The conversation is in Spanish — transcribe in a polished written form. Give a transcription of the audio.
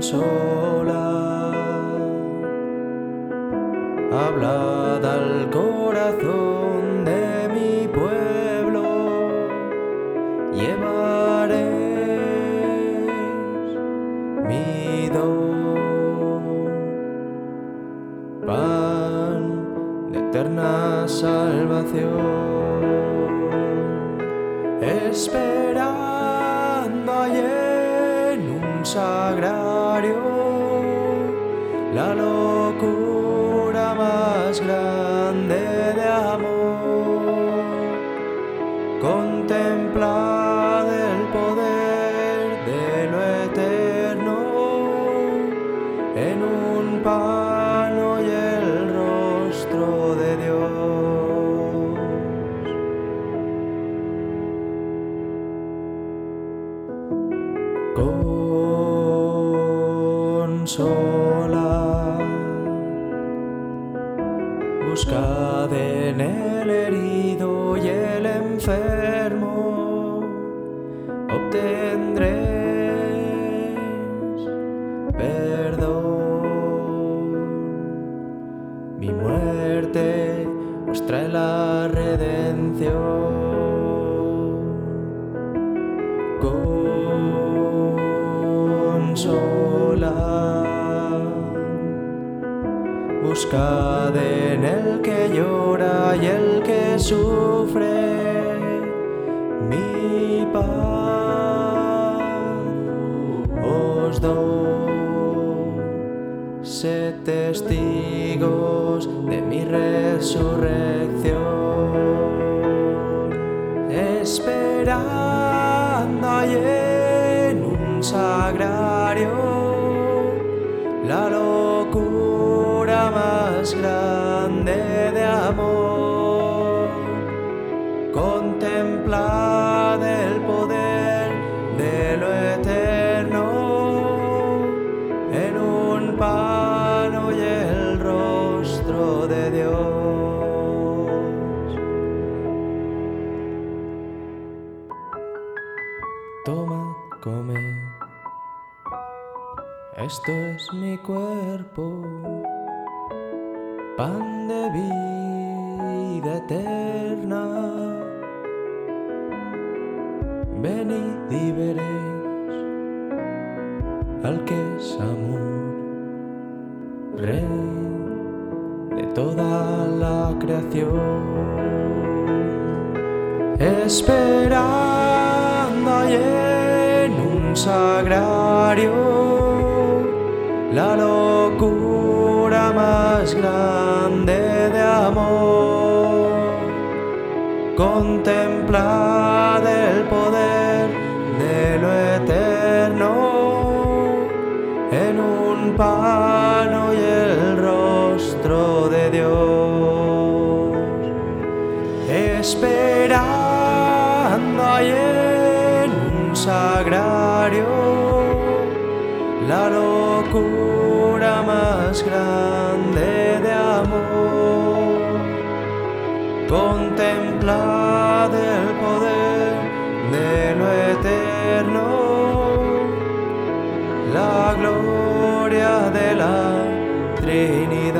consola, hablad al corazón de mi pueblo, llevaréis mi don, pan de eterna salvación, esperando allí en un sagrario la locura más grande de amor. Contemplad el poder de lo eterno en un pano y el rostro de Dios. Consola, buscad en el herido y el enfermo, obtendréis perdón. Mi muerte os trae la redención. Consola, buscad en el que llora y el que sufre mi paz os doy. Sed testigos de mi resurrección, esperando allí en un sagrario la locura más grande de amor. Contemplad el poder de lo eterno en un pano y el rostro de Dios. Toma, come, esto es mi cuerpo, pan de vida eterna. Venid y veréis al que es amor, Rey de toda la creación. Esperando allí en un sagrario la locura más grande de amor. Contemplad el poder de lo eterno en un pano y el rostro de Dios. Esperando allí en un sagrario la locura más grande de amor. Contemplad el poder de lo eterno, la gloria de la Trinidad.